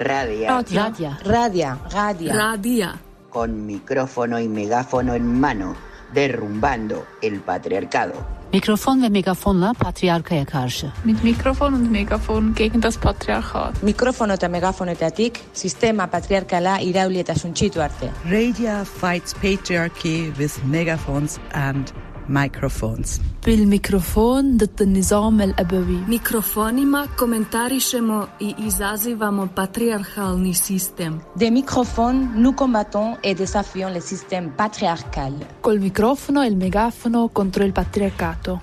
Radia. Radia. Radia. Radia. Radia. Con micrófono y megáfono en mano, derrumbando el patriarcado. Mikrofon ve megafonla patriarkaya karşı. Mit Mikrofon und Megafon gegen das Patriarchat. Mikrofono eta megafonetatik sistema patriarkala irauli eta suntsitu arte. Radia fights patriarchy with megaphones and microphones. بالميكروفون ضد النظام الأبوي. Mikrofonima komentarišemo i izazivamo patriarhalni sistem. Des microphones, nous combattons et désafions le système patriarcal. Col microfono e il megafono contro il patriarcato.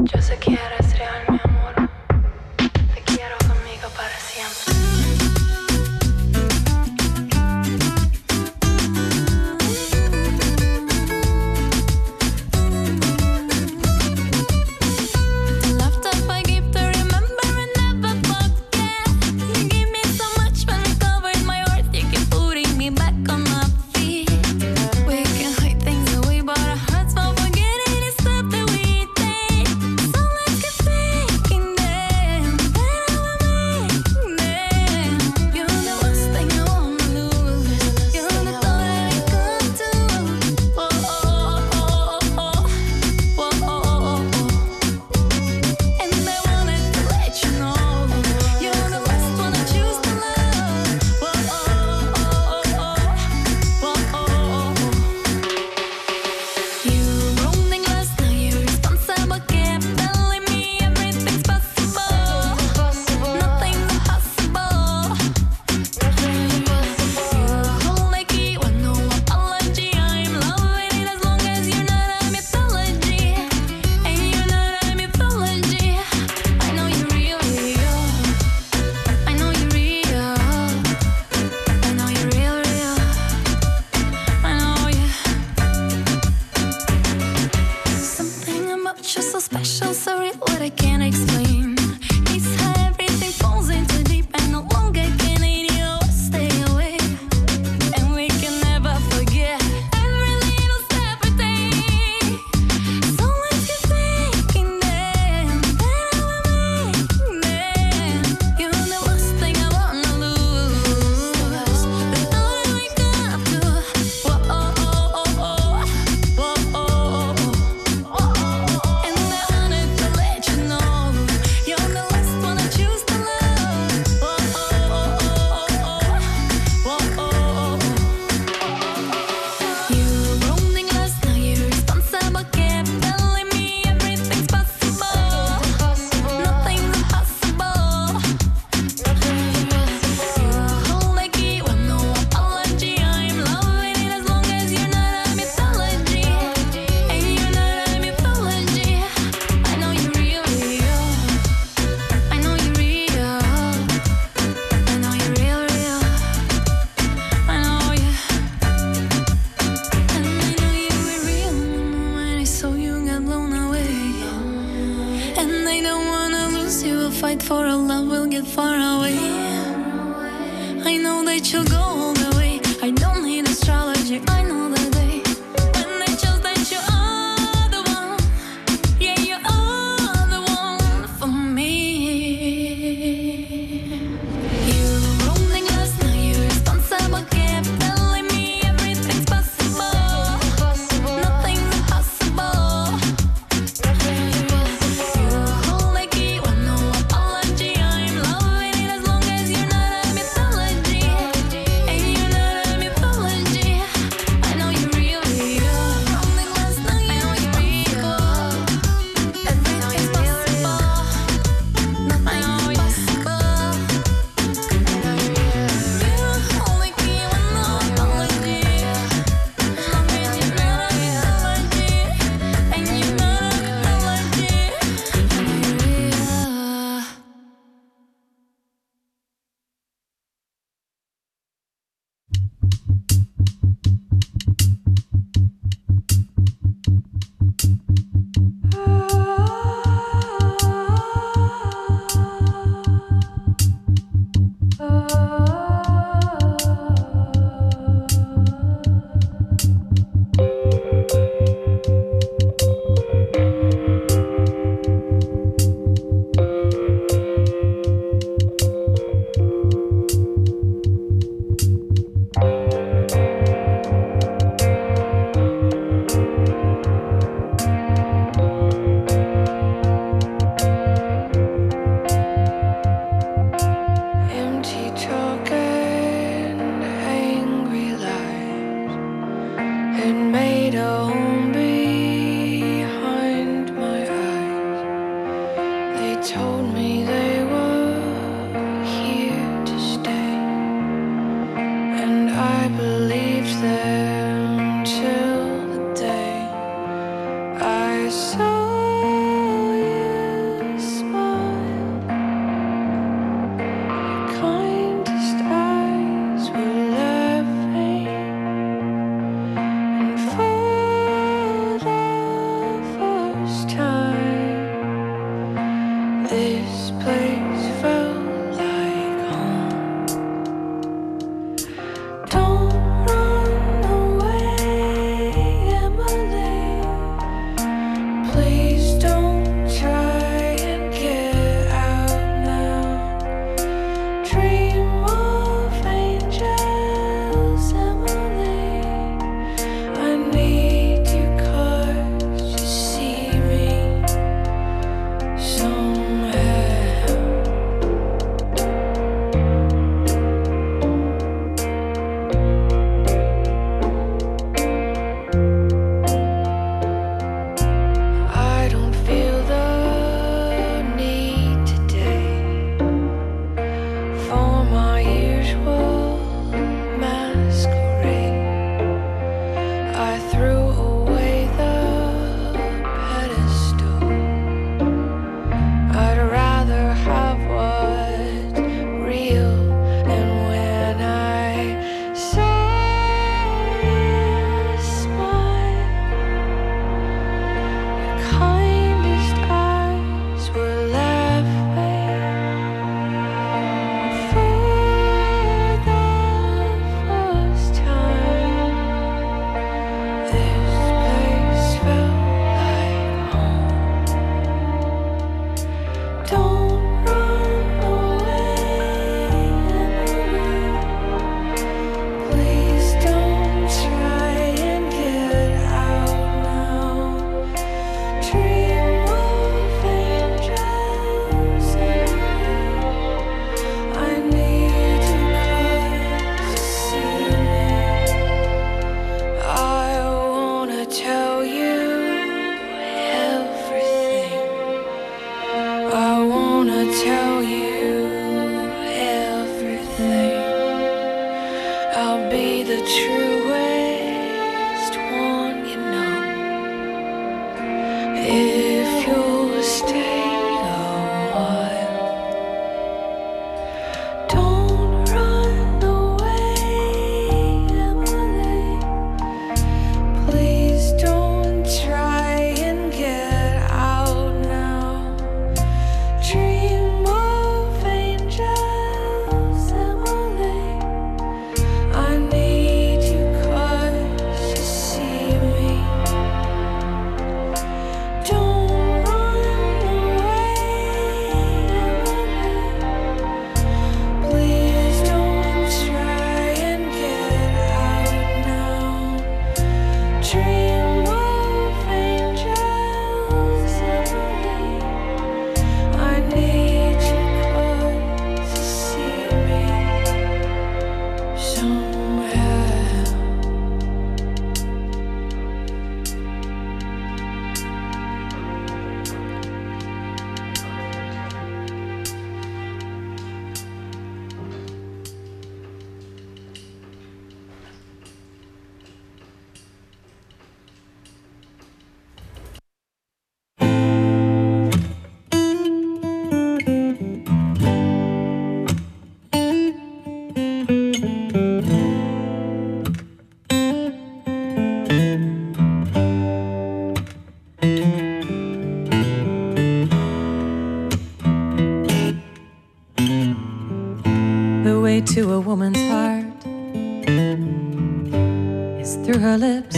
Yo sé que eres real, mi amor. Te quiero conmigo para siempre. way to a woman's heart is through her lips,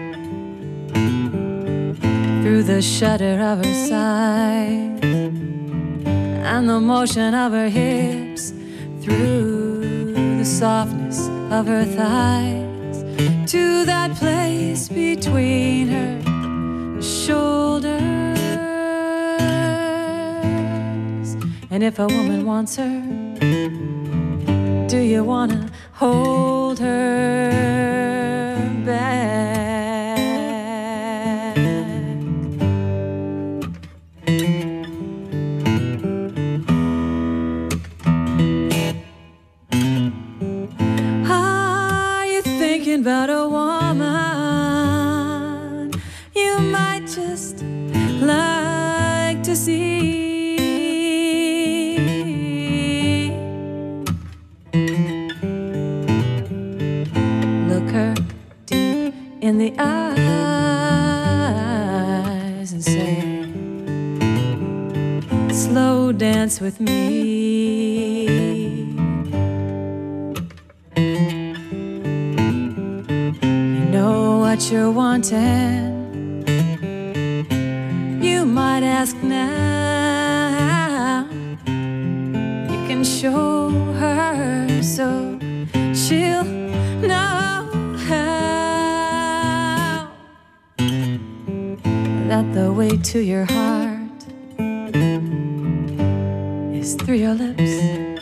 through the shudder of her sighs and the motion of her hips, through the softness of her thighs, to that place between her shoulders. And if a woman wants her, do you wanna hold her back? Are you thinking about a woman you might just like to see? In the eyes and say, slow dance with me. You know what you're wanting. You might ask now. You can show her so she'll know that the way to your heart is through your lips,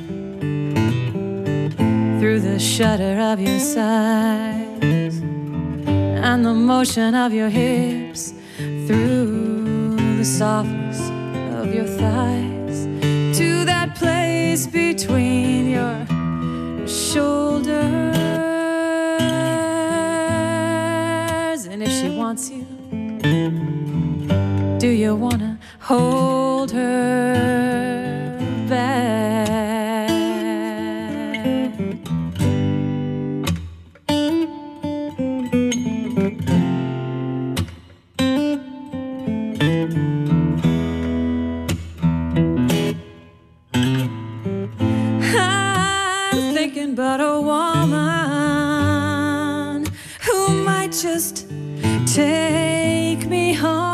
through the shudder of your sighs and the motion of your hips, through the softness of your thighs, to that place between your shoulders. And if she wants you, do you wanna hold her back? I'm thinking about a woman who might just take me home.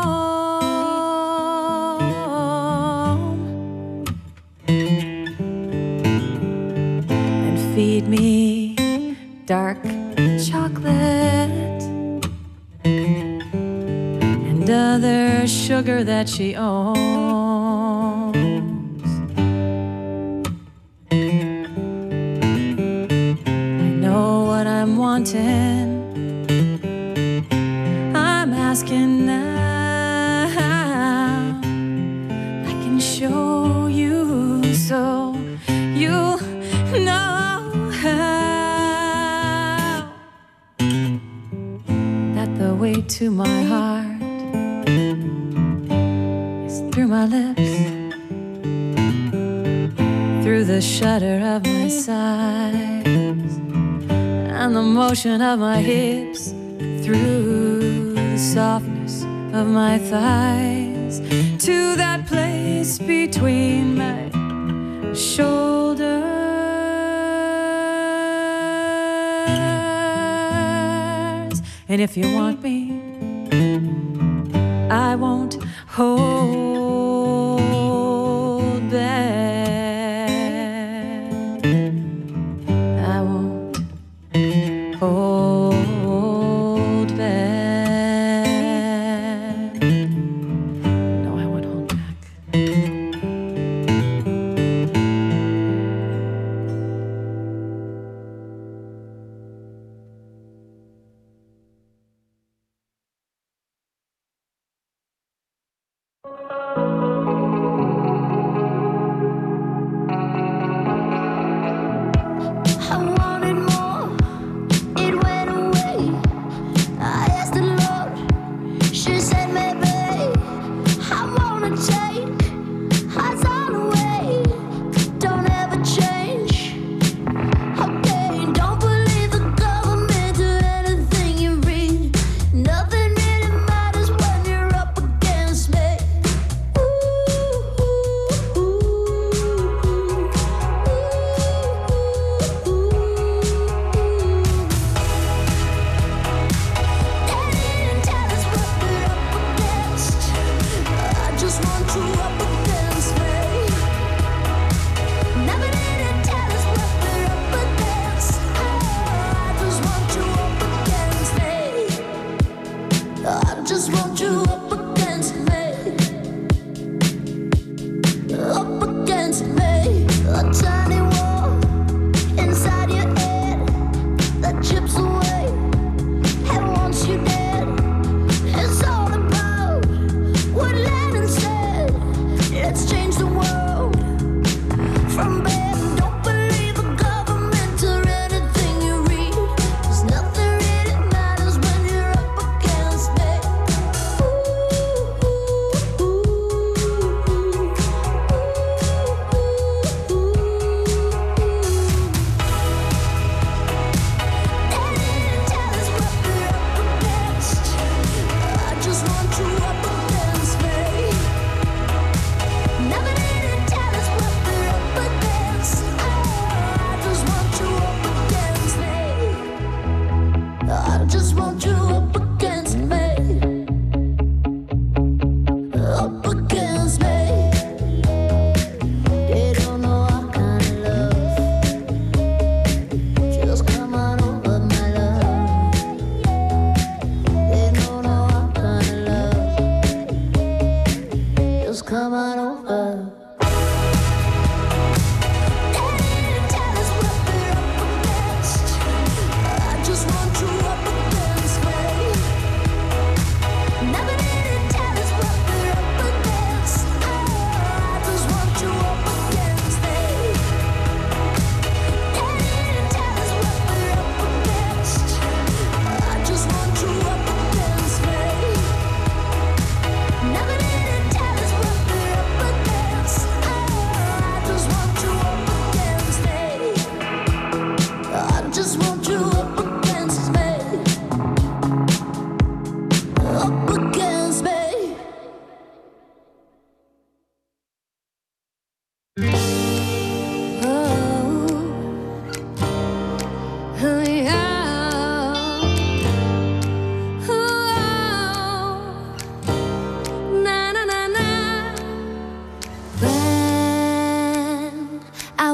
Feed me dark chocolate and other sugar that she owns. I know what I'm wanting. I'm asking now. I can show you so you'll know that the way to my heart is through my lips, through the shudder of my sighs and the motion of my hips, through the softness of my thighs, to that place between my shoulders. And if you want me, I won't hold back. I won't hold back. No, I won't hold back.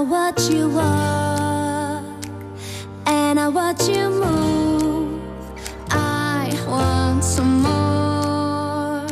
watch you walk and I watch you move. I want some more.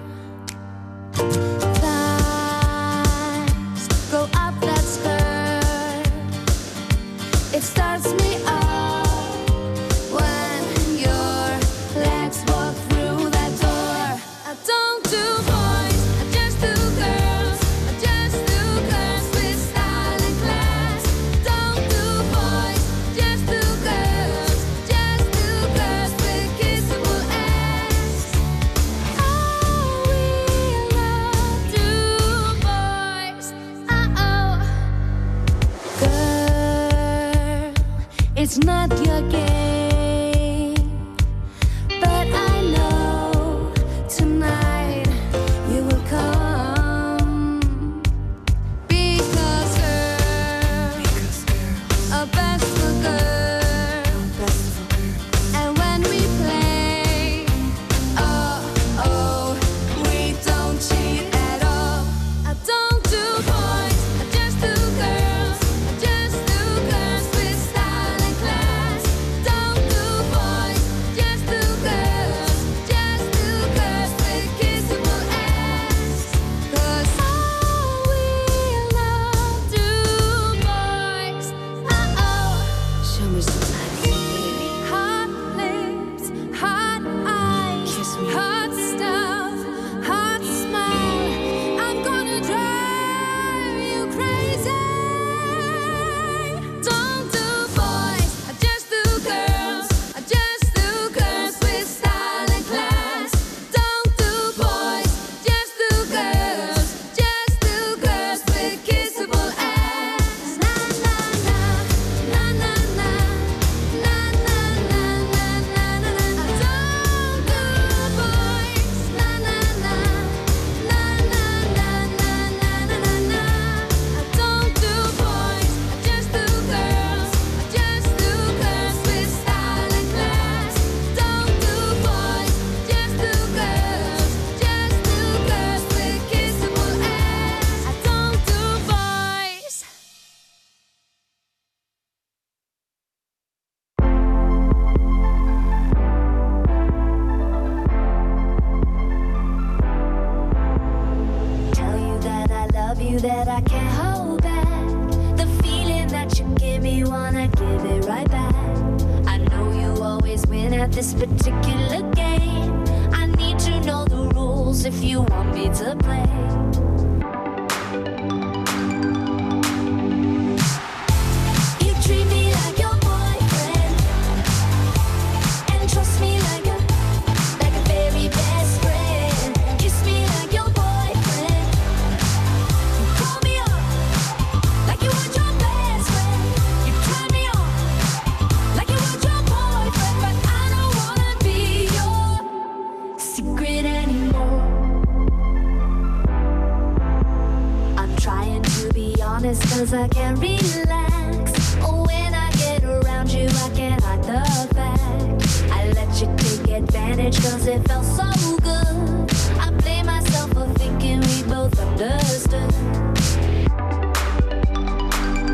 Thighs go up that skirt. It starts me off when your legs walk through that door. I don't do boys, I just do girls. I just do girls with style and class. Don't do boys, just do girls. Just do girls with kissable ass. Oh, we love do boys. Uh-oh. Girl, it's not your game, but I know tonight you will come. Because girl, a best for girl. And when we play, oh, we don't cheat at all. I don't do boys, I just do girls. I just do girls with style and class. Don't do boys, just do girls. Just do girls with kissable ass. 'Cause all we love do boys. Uh-oh. Show me some action, baby. Hot lips, hot eyes, kiss me. Hot stuff, hot smile. I'm gonna drive you crazy. Don't do boys, I just do girls. I just do girls with style and class. Don't do boys, just do girls. Just do girls with kissable ass. Na na na, na na na, na na na na na na na. I don't do boys. Na na na, na na na na na na na na. I don't do boys. I just do girls. I just do girls with style and class. Don't do boys. Just do girls. Just do girls with kissable ass. I don't do boys. Tell you that I love you, that I can't hold back. The feeling that you give me, wanna give it right back. I know you always win at this particular game. I need to know the rules if you want me to play. You treat me like your boyfriend and trust me like a very best friend. Kiss me like your boyfriend. Call me up like you were your best friend. You turn me on like you were your boyfriend, but I don't wanna be your secret anymore. I'm trying to be honest 'cause I can't relax. When I get around you, I can't hide the fact. I let you take advantage 'cause it felt so good.